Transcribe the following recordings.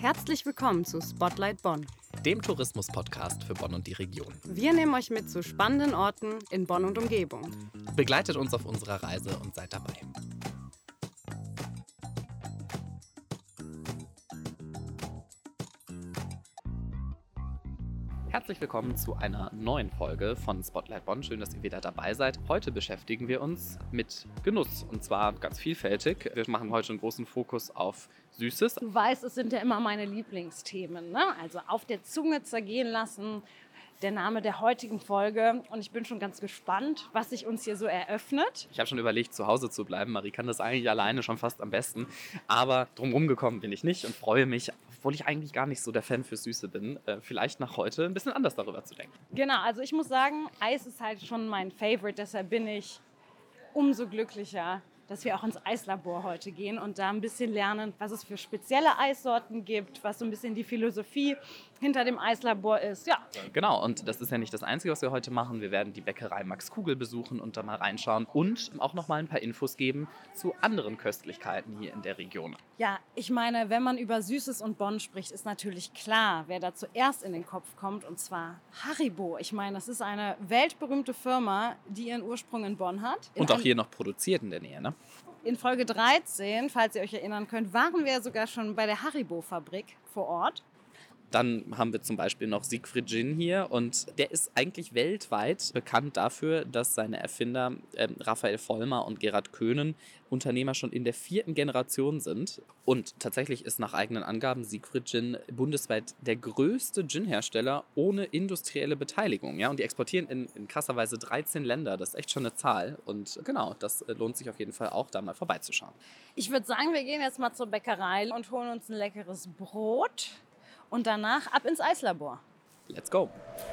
Herzlich willkommen zu Spotlight Bonn, dem Tourismus-Podcast für Bonn und die Region. Wir nehmen euch mit zu spannenden Orten in Bonn und Umgebung. Begleitet uns auf unserer Reise und seid dabei. Herzlich willkommen zu einer neuen Folge von Spotlight Bonn. Schön, dass ihr wieder dabei seid. Heute beschäftigen wir uns mit Genuss und zwar ganz vielfältig. Wir machen heute einen großen Fokus auf Süßes. Du weißt, es sind ja immer meine Lieblingsthemen, ne? Also auf der Zunge zergehen lassen, der Name der heutigen Folge. Und ich bin schon ganz gespannt, was sich uns hier so eröffnet. Ich habe schon überlegt, zu Hause zu bleiben. Marie kann das eigentlich alleine schon fast am besten. Aber drumherum gekommen bin ich nicht und freue mich, obwohl ich eigentlich gar nicht so der Fan für Süße bin, vielleicht nach heute ein bisschen anders darüber zu denken. Genau, also ich muss sagen, Eis ist halt schon mein Favorite. Deshalb bin ich umso glücklicher, dass wir auch ins Eislabor heute gehen und da ein bisschen lernen, was es für spezielle Eissorten gibt, was so ein bisschen die Philosophie hinter dem Eislabor ist. Ja. Genau, und das ist ja nicht das Einzige, was wir heute machen. Wir werden die Bäckerei Max Kugel besuchen und da mal reinschauen und auch noch mal ein paar Infos geben zu anderen Köstlichkeiten hier in der Region. Ja, ich meine, wenn man über Süßes und Bonn spricht, ist natürlich klar, wer da zuerst in den Kopf kommt, und zwar Haribo. Ich meine, das ist eine weltberühmte Firma, die ihren Ursprung in Bonn hat. Und auch hier noch produziert in der Nähe, ne? In Folge 13, falls ihr euch erinnern könnt, waren wir ja sogar schon bei der Haribo-Fabrik vor Ort. Dann haben wir zum Beispiel noch Siegfried Gin hier und der ist eigentlich weltweit bekannt dafür, dass seine Erfinder Raphael Vollmer und Gerhard Köhnen Unternehmer schon in der 4. Generation sind. Und tatsächlich ist nach eigenen Angaben Siegfried Gin bundesweit der größte Gin-Hersteller ohne industrielle Beteiligung. Ja? Und die exportieren in krasser Weise 13 Länder. Das ist echt schon eine Zahl. Und genau, das lohnt sich auf jeden Fall auch, da mal vorbeizuschauen. Ich würde sagen, wir gehen jetzt mal zur Bäckerei und holen uns ein leckeres Brot. Und danach ab ins Eislabor. Let's go!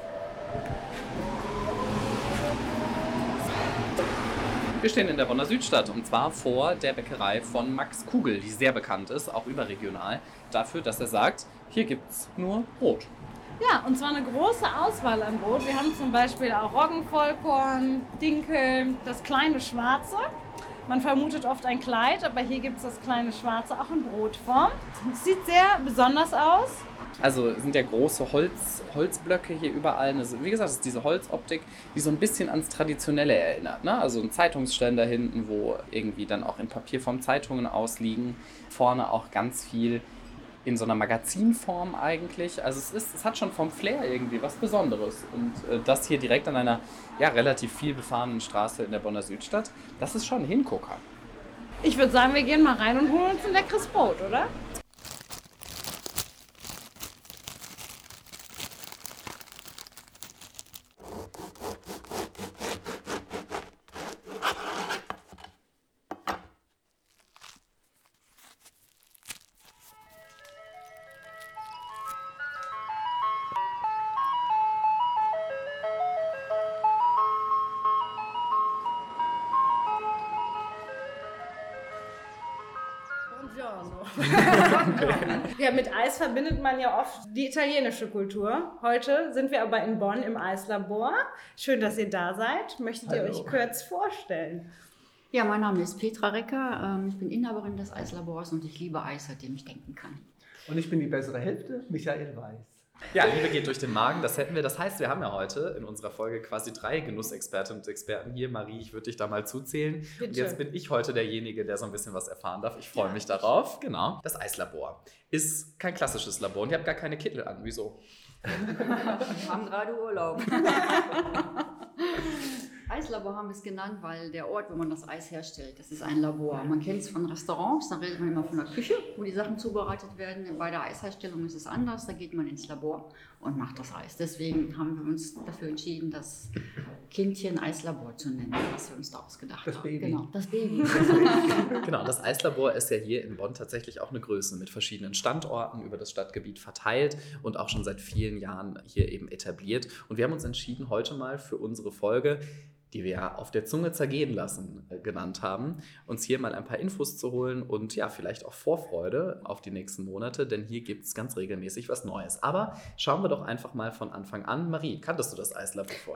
Wir stehen in der Bonner Südstadt und zwar vor der Bäckerei von Max Kugel, die sehr bekannt ist, auch überregional, dafür, dass er sagt, hier gibt's nur Brot. Ja, und zwar eine große Auswahl an Brot. Wir haben zum Beispiel auch Roggenvollkorn, Dinkel, das kleine Schwarze. Man vermutet oft ein Kleid, aber hier gibt es das kleine Schwarze auch in Brotform. Es sieht sehr besonders aus. Also es sind ja große Holzblöcke hier überall. Also, wie gesagt, es ist diese Holzoptik, die so ein bisschen ans Traditionelle erinnert. Ne? Also ein Zeitungsständer hinten, wo irgendwie dann auch in Papierform Zeitungen ausliegen. Vorne auch ganz viel in so einer Magazinform eigentlich. Also es hat schon vom Flair irgendwie was Besonderes. Und das hier direkt an einer relativ viel befahrenen Straße in der Bonner Südstadt, das ist schon ein Hingucker. Ich würde sagen, wir gehen mal rein und holen uns ein leckeres Brot, oder? Ja, mit Eis verbindet man ja oft die italienische Kultur. Heute sind wir aber in Bonn im Eislabor. Schön, dass ihr da seid. Möchtet ihr euch kurz vorstellen? Ja, mein Name ist Petra Recker. Ich bin Inhaberin des Eislabors und ich liebe Eis, seitdem ich denken kann. Und ich bin die bessere Hälfte, Michael Weiß. Ja, Liebe geht durch den Magen, das hätten wir. Das heißt, wir haben ja heute in unserer Folge quasi 3 Genussexpertinnen und Experten hier. Marie, ich würde dich da mal zuzählen. Bitte. Und jetzt bin ich heute derjenige, der so ein bisschen was erfahren darf. Ich freue mich darauf. Genau. Das Eislabor ist kein klassisches Labor und ihr habt gar keine Kittel an. Wieso? Wir haben gerade Urlaub. Eislabor haben wir es genannt, weil der Ort, wo man das Eis herstellt, das ist ein Labor. Man kennt es von Restaurants, da redet man immer von der Küche, wo die Sachen zubereitet werden. Bei der Eisherstellung ist es anders, da geht man ins Labor und macht das Eis. Deswegen haben wir uns dafür entschieden, das Kindchen Eislabor zu nennen, was wir uns da ausgedacht haben. Das Baby. Genau, das Baby. Genau, das Eislabor ist ja hier in Bonn tatsächlich auch eine Größe mit verschiedenen Standorten über das Stadtgebiet verteilt und auch schon seit vielen Jahren hier eben etabliert. Und wir haben uns entschieden, heute mal für unsere Folge, die wir ja auf der Zunge zergehen lassen genannt haben, uns hier mal ein paar Infos zu holen und ja, vielleicht auch Vorfreude auf die nächsten Monate, denn hier gibt es ganz regelmäßig was Neues. Aber schauen wir doch einfach mal von Anfang an. Marie, kanntest du das Eislabor vorher?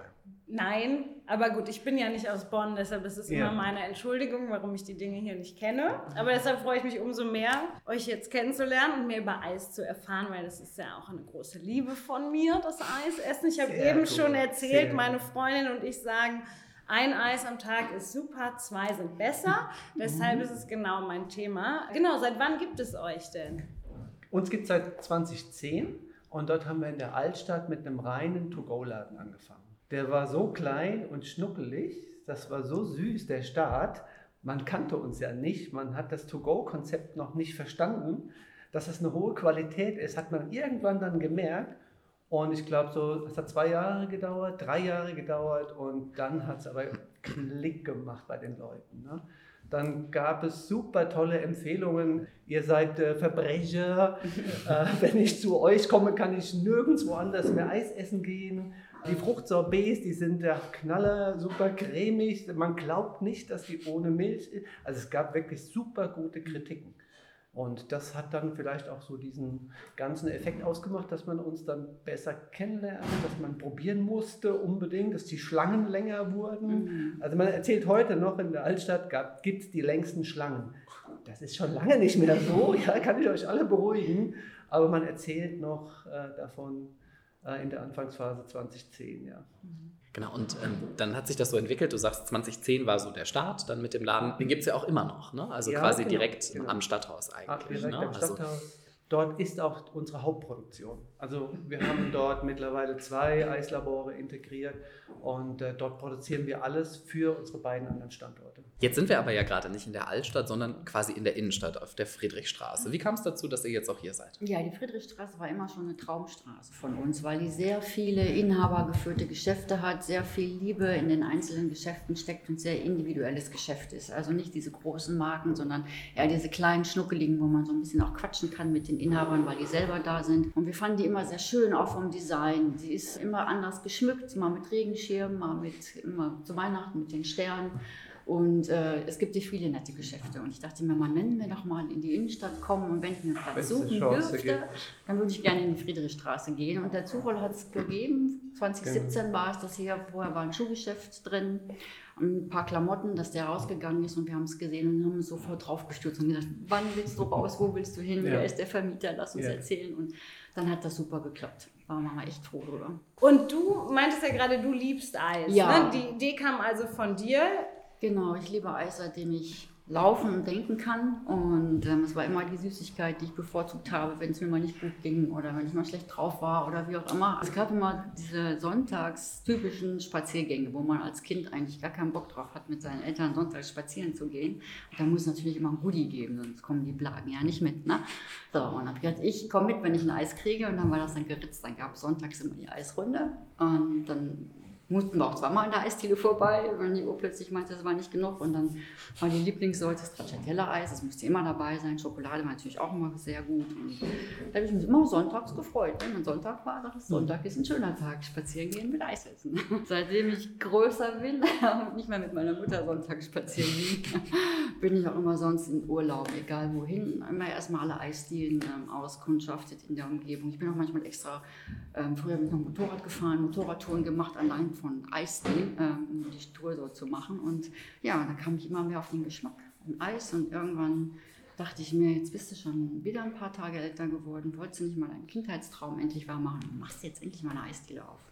Nein, aber gut, ich bin ja nicht aus Bonn, deshalb ist es immer meine Entschuldigung, warum ich die Dinge hier nicht kenne. Aber deshalb freue ich mich umso mehr, euch jetzt kennenzulernen und mehr über Eis zu erfahren, weil das ist ja auch eine große Liebe von mir, das Eisessen. Ich habe eben schon erzählt, meine Freundin und ich sagen, ein Eis am Tag ist super, 2 sind besser. Deshalb ist es genau mein Thema. Genau, seit wann gibt es euch denn? Uns gibt es seit 2010 und dort haben wir in der Altstadt mit einem reinen To-Go-Laden angefangen. Der war so klein und schnuckelig, das war so süß, der Start. Man kannte uns ja nicht, man hat das To-Go-Konzept noch nicht verstanden. Dass es eine hohe Qualität ist, hat man irgendwann dann gemerkt. Und ich glaube, es hat 2 Jahre gedauert, 3 Jahre gedauert und dann hat es aber Klick gemacht bei den Leuten. Ne? Dann gab es super tolle Empfehlungen. Ihr seid Verbrecher. Wenn ich zu euch komme, kann ich nirgendwo anders mehr Eis essen gehen. Die Fruchtsorbets, die sind der Knaller, super cremig. Man glaubt nicht, dass die ohne Milch ist. Also es gab wirklich super gute Kritiken. Und das hat dann vielleicht auch so diesen ganzen Effekt ausgemacht, dass man uns dann besser kennenlernt, dass man probieren musste unbedingt, dass die Schlangen länger wurden. Also man erzählt heute noch, in der Altstadt gibt es die längsten Schlangen. Das ist schon lange nicht mehr so, ja, kann ich euch alle beruhigen. Aber man erzählt noch davon in der Anfangsphase 2010, ja. Genau, und dann hat sich das so entwickelt, du sagst, 2010 war so der Start, dann mit dem Laden, den gibt es ja auch immer noch, ne? Also ja, quasi direkt am Stadthaus eigentlich. Direkt am Stadthaus. Dort ist auch unsere Hauptproduktion. Also wir haben dort mittlerweile 2 Eislabore integriert und dort produzieren wir alles für unsere beiden anderen Standorte. Jetzt sind wir aber ja gerade nicht in der Altstadt, sondern quasi in der Innenstadt auf der Friedrichstraße. Wie kam es dazu, dass ihr jetzt auch hier seid? Ja, die Friedrichstraße war immer schon eine Traumstraße von uns, weil die sehr viele inhabergeführte Geschäfte hat, sehr viel Liebe in den einzelnen Geschäften steckt und sehr individuelles Geschäft ist. Also nicht diese großen Marken, sondern eher diese kleinen, schnuckeligen, wo man so ein bisschen auch quatschen kann mit den Inhabern, weil die selber da sind. Und wir fanden die immer sehr schön, auch vom Design. Sie ist immer anders geschmückt, mal mit Regenschirm, immer zu Weihnachten mit den Sternen. Und es gibt hier viele nette Geschäfte. Und ich dachte mir, wenn wir doch mal in die Innenstadt kommen und wenn ich mir einen Platz suchen dürfte, dann würde ich gerne in die Friedrichstraße gehen. Und der Zufall hat es gegeben. 2017 war es das hier. Vorher war ein Schuhgeschäft drin. Ein paar Klamotten, dass der rausgegangen ist und wir haben es gesehen und haben uns sofort draufgestürzt und gesagt, wann willst du raus, wo willst du hin, wer ist der Vermieter, lass uns erzählen. Und dann hat das super geklappt. Da waren wir echt froh drüber. Und du meintest ja gerade, du liebst Eis. Ja. Ne? Die Idee kam also von dir. Genau, ich liebe Eis, seitdem ich laufen und denken kann. Und es war immer die Süßigkeit, die ich bevorzugt habe, wenn es mir mal nicht gut ging oder wenn ich mal schlecht drauf war oder wie auch immer. Es gab immer diese sonntagstypischen Spaziergänge, wo man als Kind eigentlich gar keinen Bock drauf hat, mit seinen Eltern sonntags spazieren zu gehen. Und da muss es natürlich immer ein Goodie geben, sonst kommen die Blagen ja nicht mit. Ne? So, und dann habe ich gedacht, ich komme mit, wenn ich ein Eis kriege. Und dann war das dann geritzt. Dann gab es sonntags immer die Eisrunde. Und dann mussten wir auch zweimal an der Eisdiele vorbei, weil die Uhr plötzlich meinte, das war nicht genug. Und dann war die Lieblingssorte Stracciatella-Eis, das musste immer dabei sein. Schokolade war natürlich auch immer sehr gut. Und da habe ich mich immer sonntags gefreut. Wenn Sonntag war, dachte ich, Sonntag ist ein schöner Tag, spazieren gehen mit Eis essen. Seitdem ich größer bin und nicht mehr mit meiner Mutter sonntags spazieren gehe, bin ich auch immer sonst in Urlaub, egal wohin. Immer erstmal alle Eisdielen auskundschaftet in der Umgebung. Ich bin auch manchmal extra, früher bin ich noch Motorrad gefahren, Motorradtouren gemacht, allein von Eisdielen, um die Tour so zu machen. Und ja, da kam ich immer mehr auf den Geschmack von Eis und irgendwann dachte ich mir, jetzt bist du schon wieder ein paar Tage älter geworden, wolltest du nicht mal deinen Kindheitstraum endlich wahr machen und machst jetzt endlich mal eine Eisdiele auf.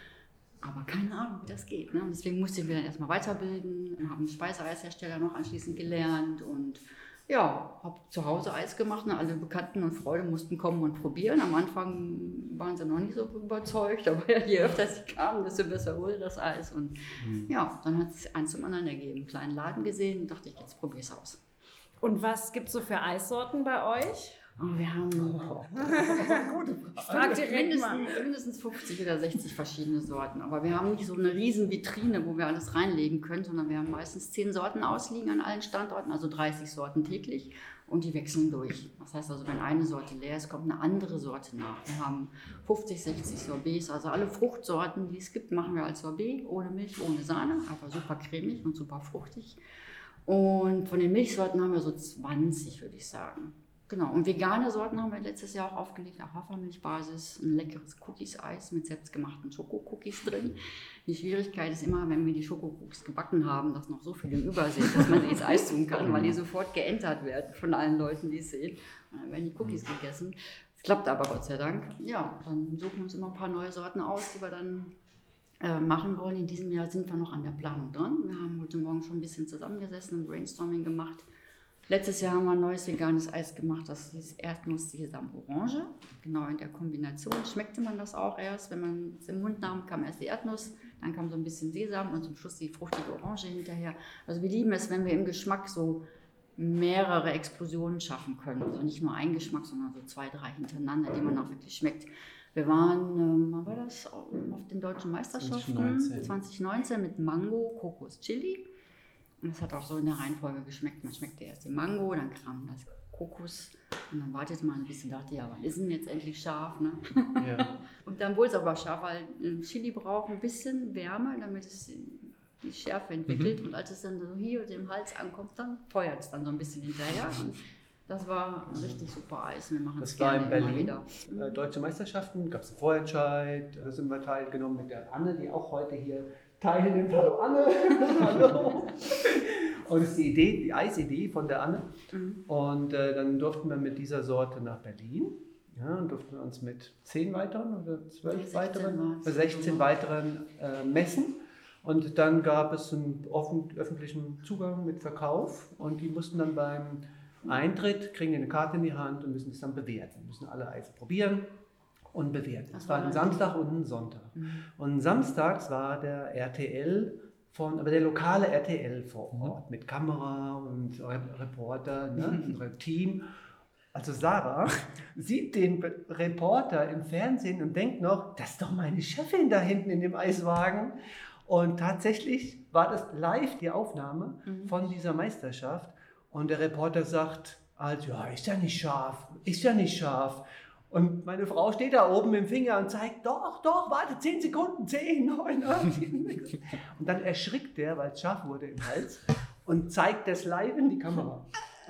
Aber keine Ahnung, wie das geht. Ne? Und deswegen musste ich mich dann erstmal weiterbilden, habe einen Speiseeishersteller noch anschließend gelernt und ja, habe zu Hause Eis gemacht. Ne? Alle Bekannten und Freunde mussten kommen und probieren. Am Anfang waren sie noch nicht so überzeugt, aber je öfter sie kamen, desto besser wurde das Eis. Und ja, dann hat es eins zum anderen ergeben. Einen kleinen Laden gesehen und dachte ich, jetzt probiere es aus. Und was gibt es so für Eissorten bei euch? Oh, wir haben mindestens 50 oder 60 verschiedene Sorten. Aber wir haben nicht so eine riesen Vitrine, wo wir alles reinlegen können, sondern wir haben meistens 10 Sorten ausliegen an allen Standorten, also 30 Sorten täglich. Und die wechseln durch. Das heißt also, wenn eine Sorte leer ist, kommt eine andere Sorte nach. Wir haben 50, 60 Sorbets, also alle Fruchtsorten, die es gibt, machen wir als Sorbet, ohne Milch, ohne Sahne, einfach super cremig und super fruchtig. Und von den Milchsorten haben wir so 20, würde ich sagen. Genau, und vegane Sorten haben wir letztes Jahr auch aufgelegt, auf Hafermilchbasis, ein leckeres Cookies-Eis mit selbstgemachten Schokocookies drin. Die Schwierigkeit ist immer, wenn wir die Schokocookies gebacken haben, dass noch so viele über sind, dass man sie ins Eis tun kann, weil die sofort geentert werden von allen Leuten, die es sehen. Und dann werden die Cookies gegessen. Es klappt aber Gott sei Dank. Ja, dann suchen wir uns immer ein paar neue Sorten aus, die wir dann machen wollen. In diesem Jahr sind wir noch an der Planung dran. Wir haben heute Morgen schon ein bisschen zusammengesessen und Brainstorming gemacht. Letztes Jahr haben wir ein neues veganes Eis gemacht, das hieß Erdnuss, Sesam, Orange. Genau in der Kombination schmeckte man das auch erst. Wenn man es im Mund nahm, kam erst die Erdnuss, dann kam so ein bisschen Sesam und zum Schluss die fruchtige Orange hinterher. Also wir lieben es, wenn wir im Geschmack so mehrere Explosionen schaffen können. Also nicht nur ein Geschmack, sondern so 2, 3 hintereinander, die man auch wirklich schmeckt. Wir waren, wann war das, auf den deutschen Meisterschaften 2019 mit Mango, Kokos, Chili. Und das hat auch so in der Reihenfolge geschmeckt. Man schmeckte erst den Mango, dann kam das Kokos und dann wartete man ein bisschen, dachte, ja, wann ist denn jetzt endlich scharf? Ne? Ja. Und dann wurde es aber scharf, weil Chili braucht ein bisschen Wärme, damit es die Schärfe entwickelt. Und als es dann so hier im Hals ankommt, dann feuert es dann so ein bisschen hinterher. Und das war ein richtig super Eis. Wir machen das gerne war in immer Berlin. wieder. Deutsche Meisterschaften, gab es einen Vorentscheid, da sind wir teilgenommen mit der Anne, die auch heute hier teilnimmt. Hallo Anne! Hallo! Und das ist die Eisidee von der Anne. Und dann durften wir mit dieser Sorte nach Berlin. Ja, und durften wir uns mit 10 weiteren oder 12 weiteren, 16 weiteren messen. Und dann gab es einen öffentlichen Zugang mit Verkauf. Und die mussten dann beim Eintritt, kriegen eine Karte in die Hand und müssen es dann bewerten. Müssen alle Eis probieren und bewerten. Das war ein Samstag und ein Sonntag. Und samstags war der RTL aber der lokale RTL vor Ort mit Kamera und Reporter, ne, unserem Team. Also Sarah sieht den Reporter im Fernsehen und denkt noch, das ist doch meine Chefin da hinten in dem Eiswagen. Und tatsächlich war das live die Aufnahme von dieser Meisterschaft. Und der Reporter sagt, also, ja, ist ja nicht scharf, ist ja nicht scharf. Und meine Frau steht da oben mit dem Finger und zeigt, doch, warte, 10 Sekunden, 10, 9, 8. Und dann erschrickt der, weil es scharf wurde im Hals und zeigt das live in die Kamera.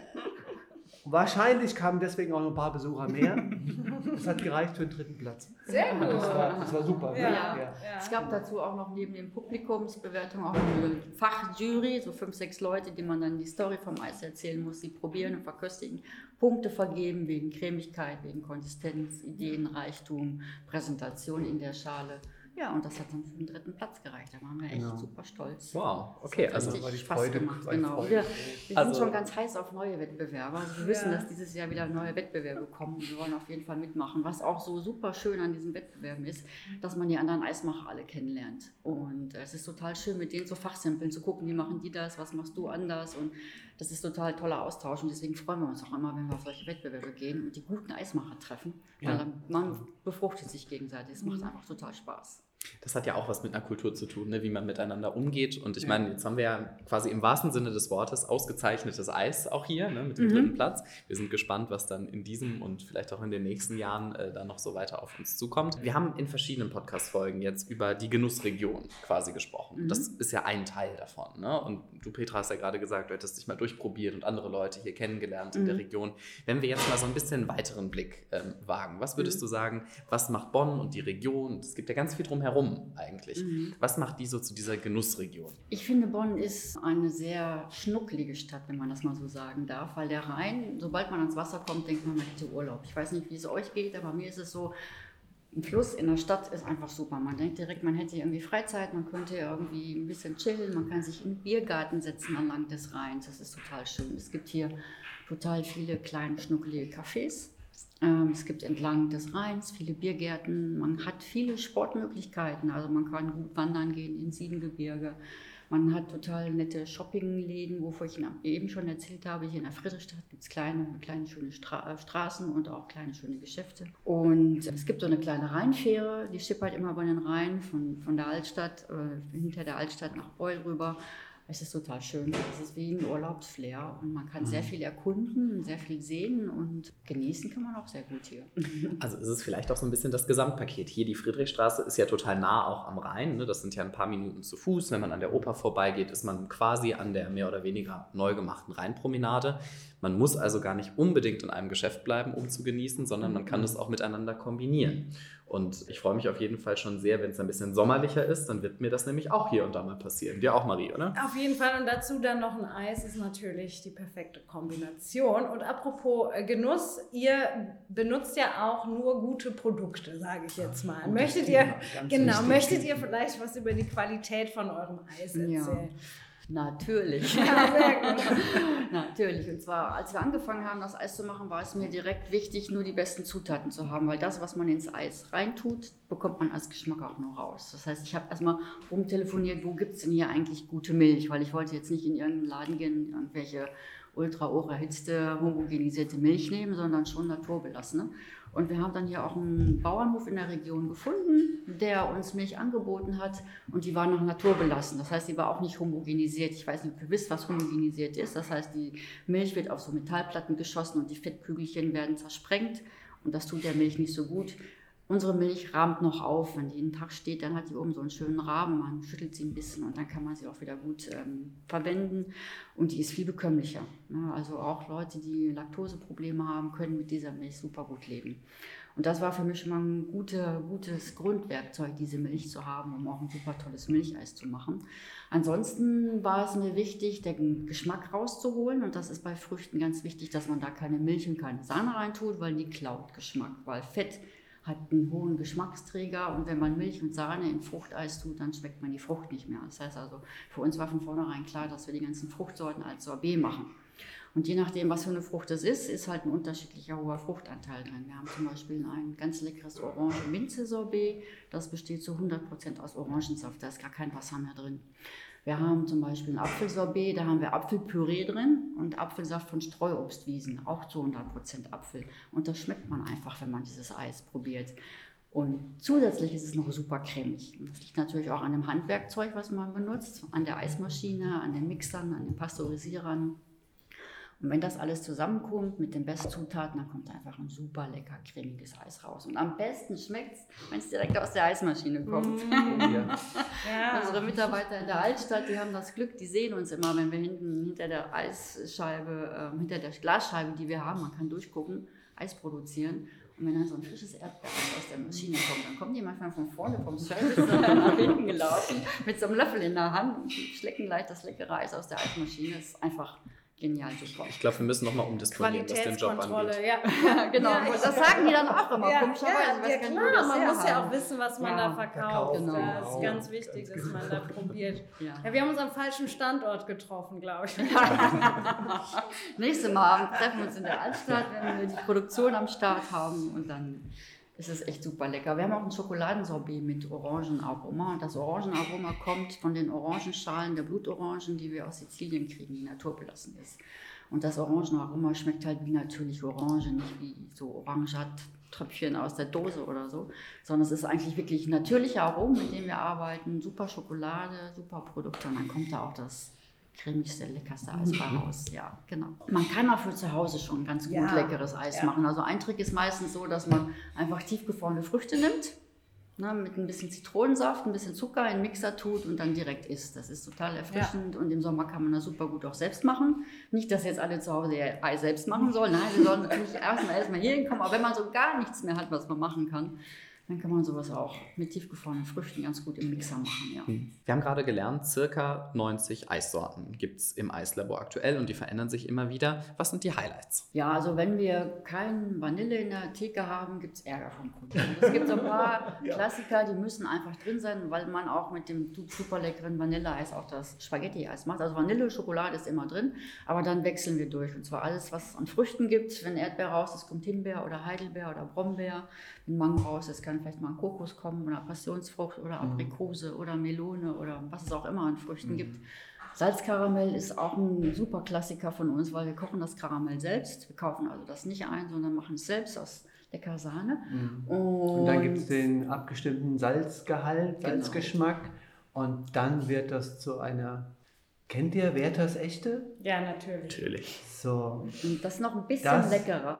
Wahrscheinlich kamen deswegen auch noch ein paar Besucher mehr. Das hat gereicht für den 3. Platz. Sehr gut. Das war super. Ja. Es gab dazu auch noch neben den Publikumsbewertungen auch eine Fachjury, so 5, 6 Leute, die man dann die Story vom Eis erzählen muss, die probieren und verköstigen, Punkte vergeben wegen Cremigkeit, wegen Konsistenz, Ideenreichtum, Präsentation in der Schale. Ja, und das hat dann für den 3. Platz gereicht. Da waren wir echt super stolz. Wow, okay. Das hat richtig Spaß gemacht. Genau. Wir sind schon ganz heiß auf neue Wettbewerbe. Also wir wissen, dass dieses Jahr wieder neue Wettbewerbe kommen. Wir wollen auf jeden Fall mitmachen. Was auch so super schön an diesen Wettbewerben ist, dass man die anderen Eismacher alle kennenlernt. Und es ist total schön, mit denen zu fachsimpeln, zu gucken, wie machen die das, was machst du anders. Und das ist total toller Austausch. Und deswegen freuen wir uns auch immer, wenn wir auf solche Wettbewerbe gehen und die guten Eismacher treffen. Weil man befruchtet sich gegenseitig. Es macht einfach total Spaß. Das hat ja auch was mit einer Kultur zu tun, ne? Wie man miteinander umgeht. Und ich meine, jetzt haben wir ja quasi im wahrsten Sinne des Wortes ausgezeichnetes Eis auch hier, ne? Mit dem 3. Platz. Wir sind gespannt, was dann in diesem und vielleicht auch in den nächsten Jahren dann noch so weiter auf uns zukommt. Wir haben in verschiedenen Podcast-Folgen jetzt über die Genussregion quasi gesprochen. Das ist ja ein Teil davon. Ne? Und du, Petra, hast ja gerade gesagt, du hättest dich mal durchprobiert und andere Leute hier kennengelernt in der Region. Wenn wir jetzt mal so ein bisschen weiteren Blick wagen, was würdest du sagen, was macht Bonn und die Region? Es gibt ja ganz viel drumherum eigentlich. Was macht die so zu dieser Genussregion? Ich finde, Bonn ist eine sehr schnucklige Stadt, wenn man das mal so sagen darf, weil der Rhein, sobald man ans Wasser kommt, denkt man hätte Urlaub. Ich weiß nicht, wie es euch geht, aber mir ist es so, ein Fluss in der Stadt ist einfach super. Man denkt direkt, man hätte irgendwie Freizeit, man könnte irgendwie ein bisschen chillen, man kann sich in den Biergarten setzen entlang des Rheins. Das ist total schön. Es gibt hier total viele kleine, schnuckelige Cafés. Es gibt entlang des Rheins viele Biergärten, man hat viele Sportmöglichkeiten, also man kann gut wandern gehen ins Siebengebirge. Man hat total nette Shoppingläden, wovon ich eben schon erzählt habe. Hier in der Friedrichstadt gibt es kleine schöne Straßen und auch kleine schöne Geschäfte. Und es gibt so eine kleine Rheinfähre, die schippert immer über den Rhein von der Altstadt, hinter der Altstadt nach Beul rüber. Es ist total schön. Es ist wie ein Urlaubsflair und man kann sehr viel erkunden, sehr viel sehen und genießen kann man auch sehr gut hier. Also ist es vielleicht auch so ein bisschen das Gesamtpaket. Hier die Friedrichstraße ist ja total nah auch am Rhein. Ne? Das sind ja ein paar Minuten zu Fuß. Wenn man an der Oper vorbeigeht, ist man quasi an der mehr oder weniger neu gemachten Rheinpromenade. Man muss also gar nicht unbedingt in einem Geschäft bleiben, um zu genießen, sondern man kann das auch miteinander kombinieren. Und ich freue mich auf jeden Fall schon sehr, wenn es ein bisschen sommerlicher ist, dann wird mir das nämlich auch hier und da mal passieren. Dir auch, Marie, oder? Auf jeden Fall. Und dazu dann noch ein Eis ist natürlich die perfekte Kombination. Und apropos Genuss, ihr benutzt ja auch nur gute Produkte, sage ich jetzt mal. Möchtet ihr vielleicht was über die Qualität von eurem Eis erzählen? Ja. Natürlich. Ja, sehr gut. Natürlich. Und zwar, als wir angefangen haben, das Eis zu machen, war es mir direkt wichtig, nur die besten Zutaten zu haben, weil das, was man ins Eis reintut, bekommt man als Geschmack auch nur raus. Das heißt, ich habe erstmal rumtelefoniert, wo gibt es denn hier eigentlich gute Milch, weil ich wollte jetzt nicht in irgendeinen Laden gehen, irgendwelche ultra-erhitzte, homogenisierte Milch nehmen, sondern schon naturbelassene. Und wir haben dann hier auch einen Bauernhof in der Region gefunden, der uns Milch angeboten hat und die war noch naturbelassen. Das heißt, die war auch nicht homogenisiert. Ich weiß nicht, ob ihr wisst, was homogenisiert ist. Das heißt, die Milch wird auf so Metallplatten geschossen und die Fettkügelchen werden zersprengt und das tut der Milch nicht so gut. Unsere Milch rahmt noch auf. Wenn die einen Tag steht, dann hat die oben so einen schönen Rahmen. Man schüttelt sie ein bisschen und dann kann man sie auch wieder gut verwenden. Und die ist viel bekömmlicher. Ja, also auch Leute, die Laktoseprobleme haben, können mit dieser Milch super gut leben. Und das war für mich schon mal ein gutes Grundwerkzeug, diese Milch zu haben, um auch ein super tolles Milcheis zu machen. Ansonsten war es mir wichtig, den Geschmack rauszuholen. Und das ist bei Früchten ganz wichtig, dass man da keine Milch und keine Sahne reintut, weil die klaut Geschmack. Weil Fett hat einen hohen Geschmacksträger und wenn man Milch und Sahne in Fruchteis tut, dann schmeckt man die Frucht nicht mehr. Das heißt also, für uns war von vornherein klar, dass wir die ganzen Fruchtsorten als Sorbet machen. Und je nachdem, was für eine Frucht es ist halt ein unterschiedlicher hoher Fruchtanteil drin. Wir haben zum Beispiel ein ganz leckeres Orange-Minze-Sorbet, das besteht zu 100% aus Orangensaft, da ist gar kein Wasser mehr drin. Wir haben zum Beispiel ein Apfelsorbet, da haben wir Apfelpüree drin und Apfelsaft von Streuobstwiesen, auch zu 100% Apfel. Und das schmeckt man einfach, wenn man dieses Eis probiert. Und zusätzlich ist es noch super cremig. Das liegt natürlich auch an dem Handwerkzeug, was man benutzt, an der Eismaschine, an den Mixern, an den Pasteurisierern. Und wenn das alles zusammenkommt mit den Bestzutaten, dann kommt einfach ein super lecker cremiges Eis raus. Und am besten schmeckt es, wenn es direkt aus der Eismaschine kommt. Ja. Unsere Mitarbeiter in der Altstadt, die haben das Glück, die sehen uns immer, wenn wir hinter der Eisscheibe, hinter der Glasscheibe, die wir haben, man kann durchgucken, Eis produzieren. Und wenn dann so ein frisches Erdbeereis aus der Maschine kommt, dann kommen die manchmal von vorne vom Service nach hinten gelaufen, mit so einem Löffel in der Hand und schlecken gleich das leckere Eis aus der Eismaschine. Das ist einfach genial, super. Ich glaube, wir müssen nochmal umdisponieren, was den Job angeht. Ja, genau. Ja, und das sagen die dann auch immer. Ja, komischerweise. Klar, man muss ja auch wissen, was man da verkauft. Genau. Das ist ganz wichtig, dass man da probiert. Ja. Wir haben uns am falschen Standort getroffen, glaube ich. Nächstes Mal treffen wir uns in der Altstadt, wenn wir die Produktion am Start haben und dann ist es echt super lecker. Wir haben auch ein Schokoladensorbet mit Orangenaroma und das Orangenaroma kommt von den Orangenschalen der Blutorangen, die wir aus Sizilien kriegen, die naturbelassen ist. Und das Orangenaroma schmeckt halt wie natürlich Orange, nicht wie so Orangentröpfchen aus der Dose oder so, sondern es ist eigentlich wirklich natürliche Aromen, mit denen wir arbeiten, super Schokolade, super Produkte und dann kommt da auch das cremigste, leckerste Eis bei raus. Ja, genau. Man kann auch für zu Hause schon ganz gut leckeres Eis machen. Also ein Trick ist meistens so, dass man einfach tiefgefrorene Früchte nimmt, ne, mit ein bisschen Zitronensaft, ein bisschen Zucker in den Mixer tut und dann direkt isst. Das ist total erfrischend und im Sommer kann man das super gut auch selbst machen. Nicht, dass jetzt alle zu Hause ihr Eis selbst machen sollen. Nein, wir sollen natürlich erstmal hier hinkommen. Aber wenn man so gar nichts mehr hat, was man machen kann, dann kann man sowas auch mit tiefgefrorenen Früchten ganz gut im Mixer machen. Ja. Wir haben gerade gelernt, circa 90 Eissorten gibt es im Eislabor aktuell und die verändern sich immer wieder. Was sind die Highlights? Ja, also wenn wir kein Vanille in der Theke haben, gibt es Ärger vom Kunden. Es gibt so ein paar Klassiker, die müssen einfach drin sein, weil man auch mit dem super leckeren Vanilleeis auch das Spaghetti-Eis macht. Also Vanille, Schokolade ist immer drin, aber dann wechseln wir durch. Und zwar alles, was es an Früchten gibt. Wenn Erdbeer raus ist, kommt Himbeer oder Heidelbeer oder Brombeer. Wenn Mango raus ist, kann vielleicht mal ein Kokos kommen oder Passionsfrucht oder Aprikose oder Melone oder was es auch immer an Früchten gibt. Salzkaramell ist auch ein super Klassiker von uns, weil wir kochen das Karamell selbst. Wir kaufen also das nicht ein, sondern machen es selbst aus lecker Sahne. Und dann gibt es den abgestimmten Salzgehalt, Salzgeschmack und dann wird das zu einer Kennt ihr Werthers Echte? Ja, natürlich. Natürlich. So. Und das ist noch ein bisschen leckerer.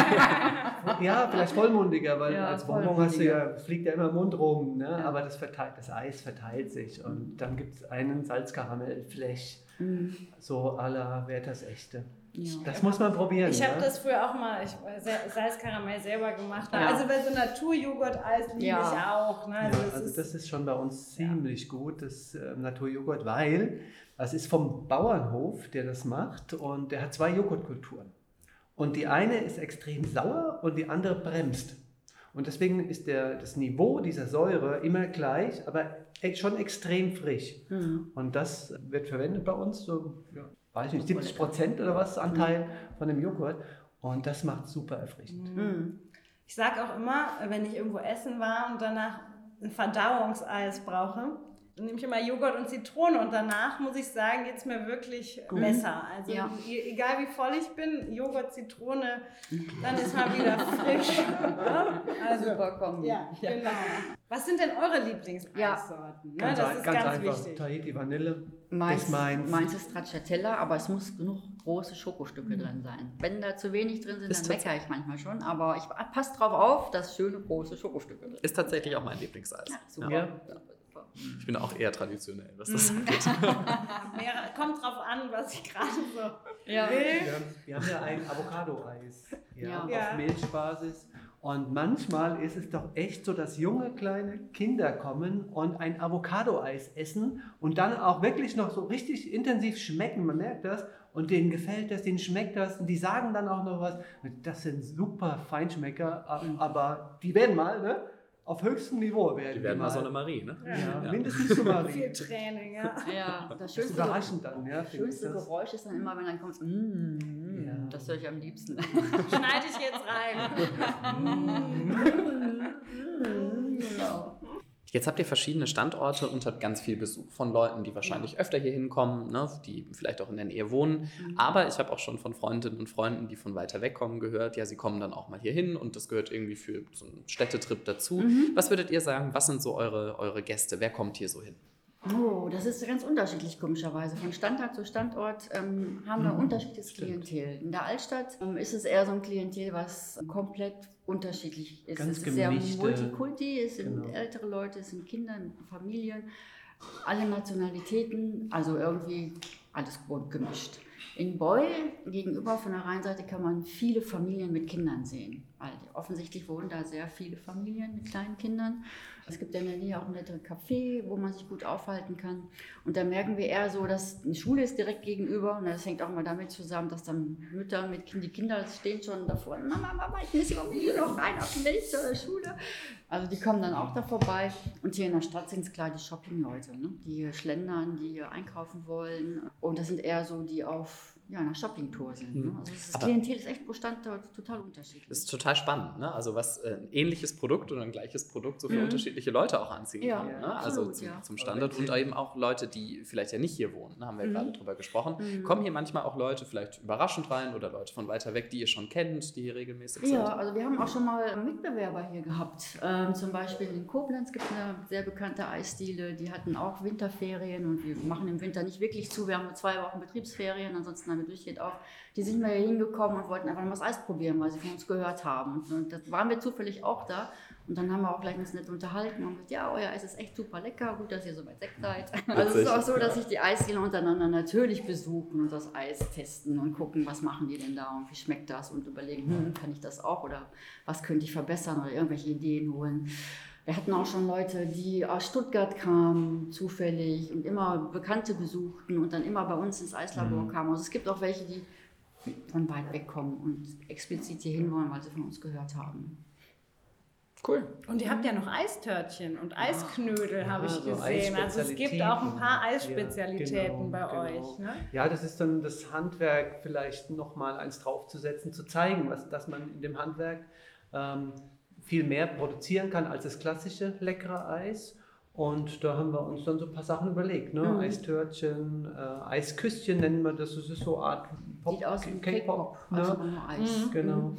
Ja, vielleicht vollmundiger, weil Ja, als Bonbon fliegt ja immer im Mund rum, ne? Ja. Aber das Eis verteilt sich. Und dann gibt es einen Salzkaramellflech, so à la Werthers Echte. Ja. Das muss man probieren. Ich habe ja? das früher auch mal, Salzkaramell selber gemacht. Ja. Also bei so Naturjoghurt-Eis liebe ich auch. Ne? Also das ist schon bei uns ziemlich gut, das Naturjoghurt, weil das ist vom Bauernhof, der das macht, und der hat 2 Joghurtkulturen. Und die eine ist extrem sauer und die andere bremst. Und deswegen ist das Niveau dieser Säure immer gleich, aber schon extrem frisch. Und das wird verwendet bei uns, so, weiß nicht, 70% oder was Anteil von dem Joghurt. Und das macht super erfrischend. Ich sage auch immer, wenn ich irgendwo essen war und danach ein Verdauungseis brauche, dann nehme ich immer Joghurt und Zitrone und danach, muss ich sagen, geht es mir wirklich besser. Also egal wie voll ich bin, Joghurt, Zitrone, dann ist man wieder frisch. Also, Super Kombi. Ja, genau. Was sind denn eure Lieblingseissorten? Ganz Das ist ganz ganz einfach, wichtig. Tahiti Vanille. Meins Meins. ist Stracciatella, aber es muss genug große Schokostücke drin sein. Wenn da zu wenig drin sind, Ist dann meckere ich manchmal schon, aber ich passe drauf auf, dass schöne große Schokostücke drin sind. Ist tatsächlich auch mein Lieblingseis. Ja, super. Ja. Ich bin auch eher traditionell, was das angeht. Kommt drauf an, was ich gerade so Ja. will. Wir haben ja ein Avocado-Eis Ja. auf Milchbasis. Und manchmal ist es doch echt so, dass junge kleine Kinder kommen und ein Avocado-Eis essen und dann auch wirklich noch so richtig intensiv schmecken. Man merkt das und denen gefällt das, denen schmeckt das und die sagen dann auch noch was. Das sind super Feinschmecker, aber die werden mal, ne? Auf höchstem Niveau werden Die werden mal so eine Marie, ne? Ja, Ja. mindestens so mal. Viel Training, ja. Ja, das Das ist schönste, überraschend dann, ja. finde ich schönste das. Geräusch ist dann immer, wenn dann kommt, Ja. das höre ich am liebsten. Schneide ich jetzt rein. Genau. Jetzt habt ihr verschiedene Standorte und habt ganz viel Besuch von Leuten, die wahrscheinlich öfter hier hinkommen, ne, die vielleicht auch in der Nähe wohnen. Aber ich habe auch schon von Freundinnen und Freunden, die von weiter weg kommen, gehört, ja, sie kommen dann auch mal hier hin und das gehört irgendwie für so einen Städtetrip dazu. Was würdet ihr sagen, was sind so eure Gäste? Wer kommt hier so hin? Oh, das ist ganz unterschiedlich, komischerweise. Von Standort zu Standort haben wir unterschiedliches Klientel. In der Altstadt ist es eher so ein Klientel, was komplett unterschiedlich ist. Ganz es ist sehr gemischte, multikulti, es sind genau. ältere Leute, es sind Kinder, Familien, alle Nationalitäten, also irgendwie alles bunt gemischt. In Beul gegenüber von der Rheinseite kann man viele Familien mit Kindern sehen. Weil offensichtlich wohnen da sehr viele Familien mit kleinen Kindern. Es gibt in der Nähe auch ein nettes Café, wo man sich gut aufhalten kann. Und da merken wir eher so, dass eine Schule ist direkt gegenüber. Und das hängt auch mal damit zusammen, dass dann Mütter mit die Kinder stehen schon davor. Mama, ich muss hier noch rein auf den Weg zur Schule. Also die kommen dann auch da vorbei. Und hier in der Stadt sind es klar die Shopping-Leute, ne? Die schlendern, die einkaufen wollen. Und das sind eher so, die auf einer Shopping-Tour sind. Ne? Also das Klientel ist echt pro Standort total unterschiedlich. Das ist total spannend, ne? Also was ein ähnliches Produkt oder ein gleiches Produkt so für unterschiedliche Leute auch anziehen Ja, kann. Ne? absolut, Also ja. zum Standort und eben auch Leute, die vielleicht ja nicht hier wohnen, ne? Haben wir gerade drüber gesprochen. Kommen hier manchmal auch Leute vielleicht überraschend rein oder Leute von weiter weg, die ihr schon kennt, die hier regelmäßig sind? Ja, also wir haben auch schon mal Mitbewerber hier gehabt. Zum Beispiel in Koblenz gibt es eine sehr bekannte Eisdiele, die hatten auch Winterferien und wir machen im Winter nicht wirklich zu. Wir haben nur 2 Wochen Betriebsferien, ansonsten haben wir durchgehend auf. Die sind mal hier hingekommen und wollten einfach mal das Eis probieren, weil sie von uns gehört haben. Und das waren wir zufällig auch da. Und dann haben wir auch gleich uns nett unterhalten und gesagt, ja, euer Eis ist echt super lecker, gut, dass ihr so weit weg seid. Also es ist auch so, dass sich die Eisdielen untereinander natürlich besuchen und das Eis testen und gucken, was machen die denn da und wie schmeckt das und überlegen, kann ich das auch oder was könnte ich verbessern oder irgendwelche Ideen holen. Wir hatten auch schon Leute, die aus Stuttgart kamen, zufällig und immer Bekannte besuchten und dann immer bei uns ins Eislabor kamen. Also es gibt auch welche, die von weit weg kommen und explizit hier hin wollen, weil sie von uns gehört haben. Cool. Und ihr habt ja noch Eistörtchen und Eisknödel, habe ich so gesehen. Also es gibt auch ein paar Eisspezialitäten Ja, bei genau. euch. Ne? Ja, das ist dann das Handwerk, vielleicht nochmal eins draufzusetzen, zu zeigen, dass man in dem Handwerk viel mehr produzieren kann als das klassische leckere Eis. Und da haben wir uns dann so ein paar Sachen überlegt. Ne? Eistörtchen, Eisküsschen nennen wir das. Das ist so eine Art Sieht aus wie ein Cake-Pop. Cake-Pop, also nur Eis. Genau.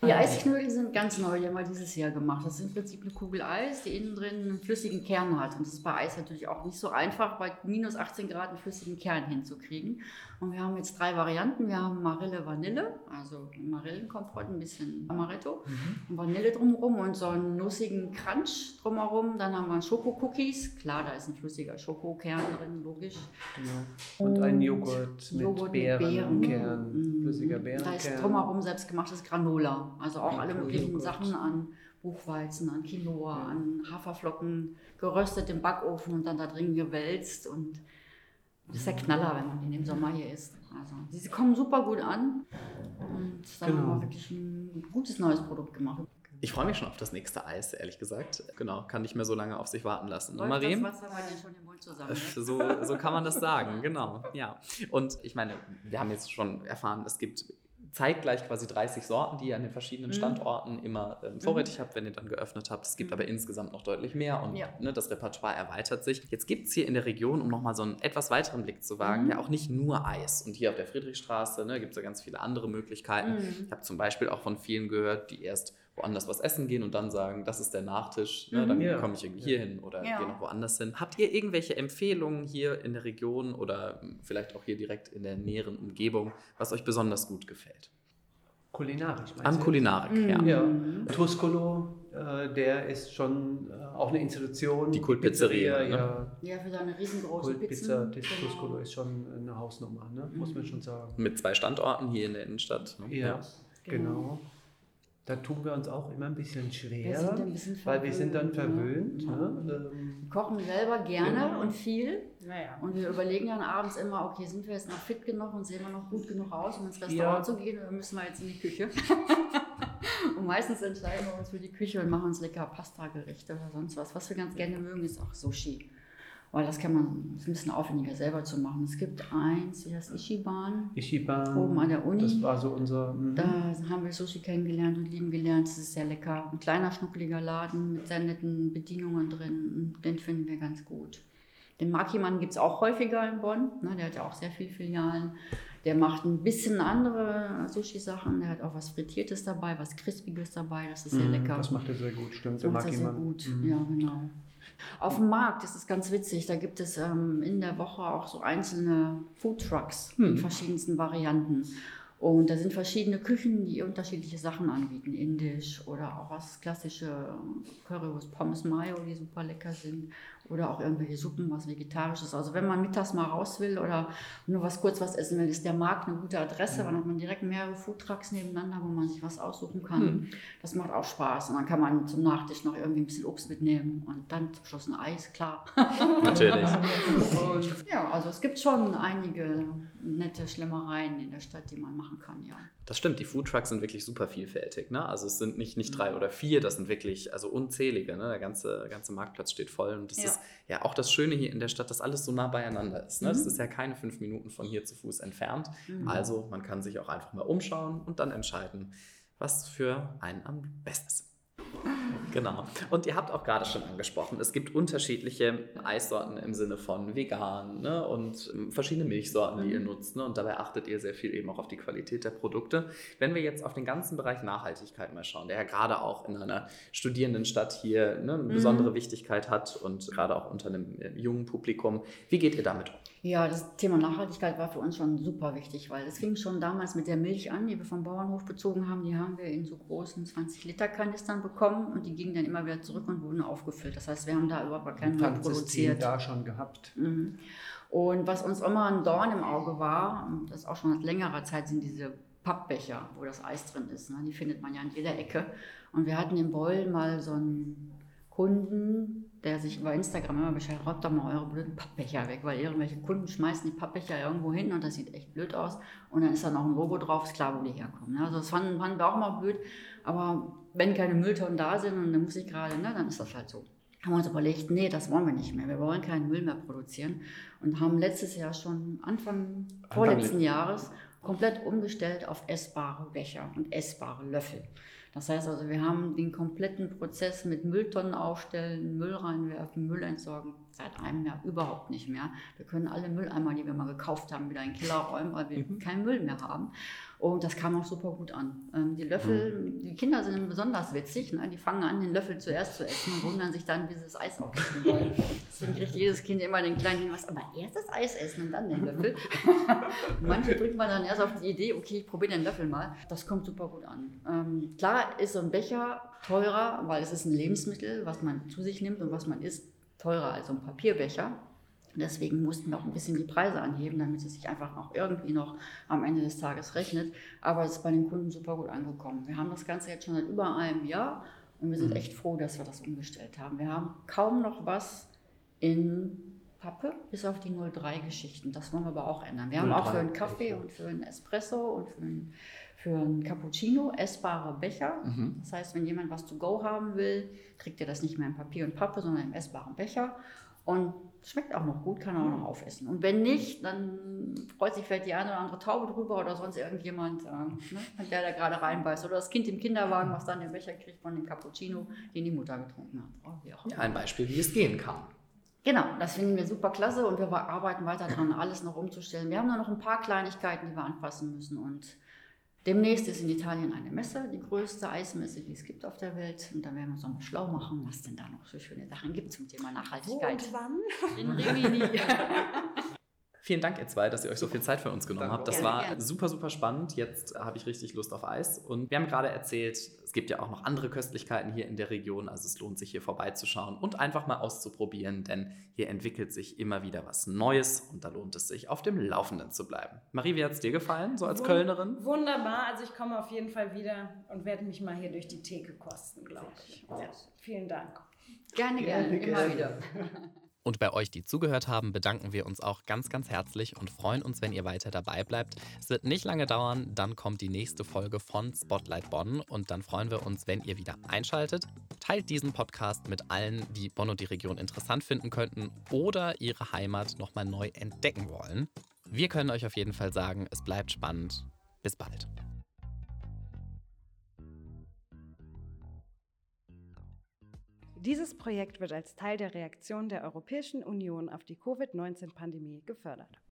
Die Eisknödel sind ganz neu, die haben wir dieses Jahr gemacht. Das ist im Prinzip eine Kugel Eis, die innen drin einen flüssigen Kern hat. Und das ist bei Eis natürlich auch nicht so einfach, bei minus 18 Grad einen flüssigen Kern hinzukriegen. Und wir haben jetzt 3 Varianten. Wir haben Marille Vanille, also Marillenkompott, ein bisschen Amaretto, und Vanille drumherum und so einen nussigen Crunch drumherum. Dann haben wir Schokocookies. Klar, da ist ein flüssiger Schokokern drin, logisch. Genau. Und ein Joghurt mit Beerenkern, flüssiger Beerenkern. Da ist drumherum selbstgemachtes Granola. Also auch alle möglichen Sachen an Buchweizen, an Quinoa, an Haferflocken, geröstet im Backofen und dann da drin gewälzt. Und das ist der Knaller, wenn man den im Sommer hier isst. Also, sie kommen super gut an. Und da haben wir wirklich ein gutes neues Produkt gemacht. Ich freue mich schon auf das nächste Eis, ehrlich gesagt. Genau, kann nicht mehr so lange auf sich warten lassen. Läuft Mariem? das Wasser bei dir schon im Mund zusammen? So kann man das sagen, genau. Ja. Und ich meine, wir haben jetzt schon erfahren, es gibt zeitgleich quasi 30 Sorten, die ihr an den verschiedenen Standorten immer vorrätig habt, wenn ihr dann geöffnet habt. Es gibt aber insgesamt noch deutlich mehr und das Repertoire erweitert sich. Jetzt gibt es hier in der Region, um nochmal so einen etwas weiteren Blick zu wagen, ja auch nicht nur Eis. Und hier auf der Friedrichstraße gibt es ja ganz viele andere Möglichkeiten. Ich habe zum Beispiel auch von vielen gehört, die erst woanders was essen gehen und dann sagen, das ist der Nachtisch, dann komme ich irgendwie hier hin oder gehe noch woanders hin. Habt ihr irgendwelche Empfehlungen hier in der Region oder vielleicht auch hier direkt in der näheren Umgebung, was euch besonders gut gefällt? Kulinarisch, meinst du? An Kulinarik, ja. Tuscolo, der ist schon auch eine Institution. Die Kultpizzeria, Ja, für seine riesengroßen Kultpizza, Pizzen. Tuscolo ist schon eine Hausnummer, ne? Muss man schon sagen. Mit 2 Standorten hier in der Innenstadt. Ne? Ja, genau. Da tun wir uns auch immer ein bisschen schwer, weil wir sind dann verwöhnt. Ja. Ne? Wir kochen selber gerne und viel. Naja. Und wir überlegen dann abends immer, okay, sind wir jetzt noch fit genug und sehen wir noch gut genug aus, um ins Restaurant zu gehen, oder müssen wir jetzt in die Küche? Und meistens entscheiden wir uns für die Küche und machen uns lecker Pasta-Gerichte oder sonst was. Was wir ganz gerne mögen, ist auch Sushi. Weil das ist ein bisschen aufwendiger selber zu machen. Es gibt eins, wie heißt Ichiban, oben an der Uni. Das war so unser... Da haben wir Sushi kennengelernt und lieben gelernt. Das ist sehr lecker. Ein kleiner, schnuckeliger Laden mit sehr netten Bedienungen drin. Den finden wir ganz gut. Den Makiman gibt es auch häufiger in Bonn. Der hat ja auch sehr viele Filialen. Der macht ein bisschen andere Sushi-Sachen. Der hat auch was Frittiertes dabei, was Crispiges dabei. Das ist sehr lecker. Das macht er sehr gut, stimmt. Der macht sehr gut, ja genau. Auf dem Markt ist es ganz witzig, da gibt es in der Woche auch so einzelne Foodtrucks in verschiedensten Varianten. Und da sind verschiedene Küchen, die unterschiedliche Sachen anbieten. Indisch oder auch was klassische Currywurst, Pommes Mayo, die super lecker sind. Oder auch irgendwelche Suppen, was Vegetarisches. Also wenn man mittags mal raus will oder nur kurz was essen will, ist der Markt eine gute Adresse. Dann hat man direkt mehrere Foodtrucks nebeneinander, wo man sich was aussuchen kann. Das macht auch Spaß. Und dann kann man zum Nachtisch noch irgendwie ein bisschen Obst mitnehmen und dann zum Schluss ein Eis, klar. Natürlich. Und, ja, also es gibt schon einige nette Schlemmereien in der Stadt, die man machen kann, ja. Das stimmt, die Foodtrucks sind wirklich super vielfältig. Ne? Also es sind nicht 3 oder 4, das sind wirklich unzählige. Ne? Der ganze Marktplatz steht voll. Und das ist ja auch das Schöne hier in der Stadt, dass alles so nah beieinander ist. Ne? Das ist ja keine 5 Minuten von hier zu Fuß entfernt. Also man kann sich auch einfach mal umschauen und dann entscheiden, was für einen am besten ist. Genau. Und ihr habt auch gerade schon angesprochen, es gibt unterschiedliche Eissorten im Sinne von vegan, ne, und verschiedene Milchsorten, die ihr nutzt. Ne, und dabei achtet ihr sehr viel eben auch auf die Qualität der Produkte. Wenn wir jetzt auf den ganzen Bereich Nachhaltigkeit mal schauen, der ja gerade auch in einer Studierendenstadt hier eine besondere Wichtigkeit hat und gerade auch unter einem jungen Publikum, wie geht ihr damit um? Ja, das Thema Nachhaltigkeit war für uns schon super wichtig, weil es fing schon damals mit der Milch an, die wir vom Bauernhof bezogen haben. Die haben wir in so großen 20-Liter-Kanistern bekommen und die gingen dann immer wieder zurück und wurden aufgefüllt. Das heißt, wir haben da überhaupt keinen Müll produziert. Da schon gehabt. Und was uns immer ein Dorn im Auge war, und das auch schon seit längerer Zeit, sind diese Pappbecher, wo das Eis drin ist. Ne? Die findet man ja an jeder Ecke. Und wir hatten in Beul mal so einen Kunden, der sich über Instagram immer beschwert, räumt doch mal eure blöden Pappbecher weg, weil irgendwelche Kunden schmeißen die Pappbecher irgendwo hin und das sieht echt blöd aus. Und dann ist da noch ein Logo drauf, ist klar, wo die herkommen. Also das fanden wir auch mal blöd, aber wenn keine Mülltonnen da sind und dann muss ich gerade, dann ist das halt so. Haben wir uns überlegt, nee, das wollen wir nicht mehr. Wir wollen keinen Müll mehr produzieren und haben letztes Jahr schon Anfang vorletzten Jahres komplett umgestellt auf essbare Becher und essbare Löffel. Das heißt also, wir haben den kompletten Prozess mit Mülltonnen aufstellen, Müll reinwerfen, Müll entsorgen, seit einem Jahr überhaupt nicht mehr. Wir können alle Mülleimer, die wir mal gekauft haben, wieder in den Keller räumen, weil wir keinen Müll mehr haben. Und das kam auch super gut an. Die Löffel, die Kinder sind besonders witzig. Ne? Die fangen an, den Löffel zuerst zu essen und wundern sich dann, wie sie das Eis aufessen wollen. Deswegen kriegt jedes Kind immer den kleinen Hinweis, aber erst das Eis essen und dann den Löffel. Manche bringt man dann erst auf die Idee, okay, ich probiere den Löffel mal. Das kommt super gut an. Klar ist so ein Becher teurer, weil es ist ein Lebensmittel, was man zu sich nimmt und was man isst, teurer als so ein Papierbecher. Deswegen mussten wir auch ein bisschen die Preise anheben, damit es sich einfach auch irgendwie noch am Ende des Tages rechnet. Aber es ist bei den Kunden super gut angekommen. Wir haben das Ganze jetzt schon seit über einem Jahr und wir sind echt froh, dass wir das umgestellt haben. Wir haben kaum noch was in Pappe, bis auf die 03-Geschichten. Das wollen wir aber auch ändern. Wir haben auch für einen Kaffee und für einen Espresso und für einen Cappuccino essbare Becher. Das heißt, wenn jemand was to go haben will, kriegt er das nicht mehr in Papier und Pappe, sondern im essbaren Becher. Und schmeckt auch noch gut, kann er auch noch aufessen. Und wenn nicht, dann freut sich vielleicht die eine oder andere Taube drüber oder sonst irgendjemand, der da gerade reinbeißt. Oder das Kind im Kinderwagen, was dann den Becher kriegt von dem Cappuccino, den die Mutter getrunken hat. Ja, ein Beispiel, wie es gehen kann. Genau, das finden wir super klasse und wir arbeiten weiter daran, alles noch umzustellen. Wir haben nur noch ein paar Kleinigkeiten, die wir anpassen müssen. Und demnächst ist in Italien eine Messe, die größte Eismesse, die es gibt auf der Welt. Und da werden wir uns noch mal schlau machen, was denn da noch so schöne Sachen gibt zum Thema Nachhaltigkeit. Wo und wann? In Rimini. Vielen Dank, ihr zwei, dass ihr euch so viel Zeit für uns genommen habt. Das war Gerne. super, super spannend. Jetzt habe ich richtig Lust auf Eis. Und wir haben gerade erzählt, es gibt ja auch noch andere Köstlichkeiten hier in der Region. Also es lohnt sich, hier vorbeizuschauen und einfach mal auszuprobieren, denn hier entwickelt sich immer wieder was Neues und da lohnt es sich, auf dem Laufenden zu bleiben. Marie, wie hat es dir gefallen, so als Kölnerin? Wunderbar, also ich komme auf jeden Fall wieder und werde mich mal hier durch die Theke kosten, glaube ich. Ja, vielen Dank. Gerne, immer wieder. Und bei euch, die zugehört haben, bedanken wir uns auch ganz, ganz herzlich und freuen uns, wenn ihr weiter dabei bleibt. Es wird nicht lange dauern, dann kommt die nächste Folge von Spotlight Bonn und dann freuen wir uns, wenn ihr wieder einschaltet. Teilt diesen Podcast mit allen, die Bonn und die Region interessant finden könnten oder ihre Heimat nochmal neu entdecken wollen. Wir können euch auf jeden Fall sagen, es bleibt spannend. Bis bald. Dieses Projekt wird als Teil der Reaktion der Europäischen Union auf die Covid-19-Pandemie gefördert.